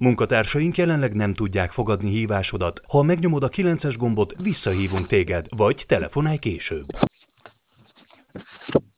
Munkatársaink jelenleg nem tudják fogadni hívásodat. Ha megnyomod a 9-es gombot, visszahívunk téged, vagy telefonálj később.